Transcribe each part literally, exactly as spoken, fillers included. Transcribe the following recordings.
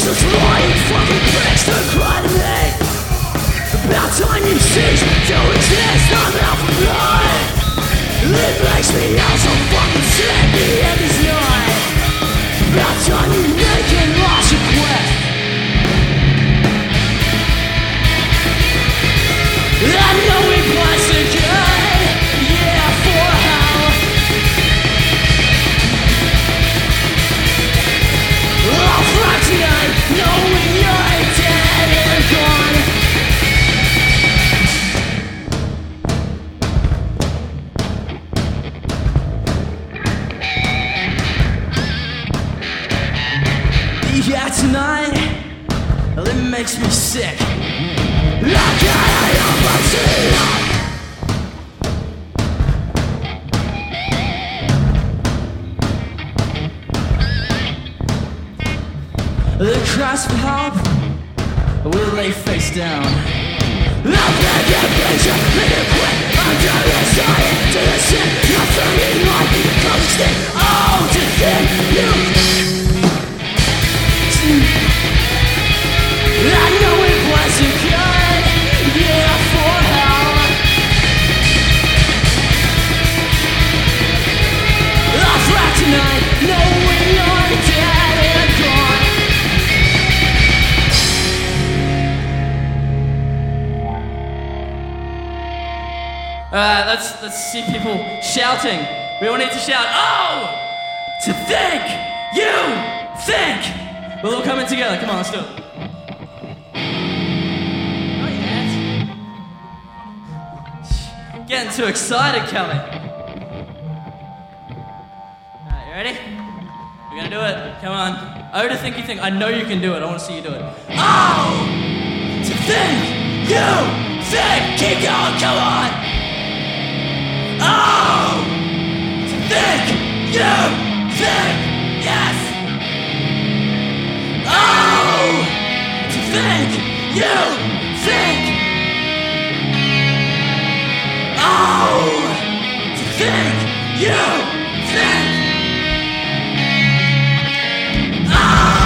just lying fucking pricks to cry to me about time you cease to exist. I'm out for blood. It makes me out so fucking sick. The end is nigh. About time you naked lost your quest. I know we plans to good, yeah, for hell. I'll fly tonight, knowing you're dead and gone. Yeah, tonight, well, it makes me sick. I can't help but see the cries for help will lay face down. I'll beg your picture, make it quick. I'm done resigning to the shit. Nothing in life becomes stick. Oh, to think you I know it wasn't good, yeah, for hell. I'll fly tonight, knowing you're dead and gone. Alright, let's, let's see people shouting. We all need to shout, oh! To think, you think! We're all coming together, come on, let's do it. Getting too excited, Kelly. Alright, you ready? We're gonna do it. Come on. Oh, to think you think. I know you can do it. I want to see you do it. Oh! To think you think. Keep going, come on. Oh! To think you think. Yes! Oh! To think you think. Oh! To think you think. Oh!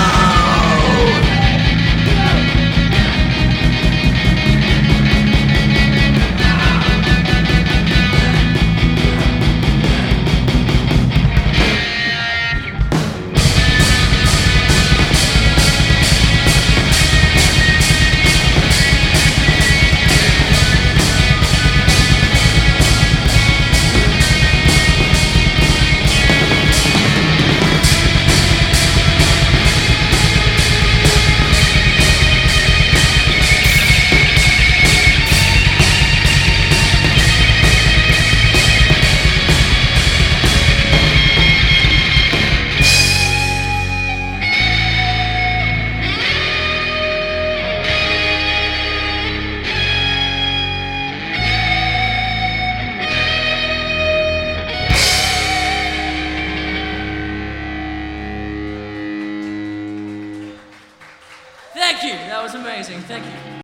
Thank you. That was amazing. Thank you.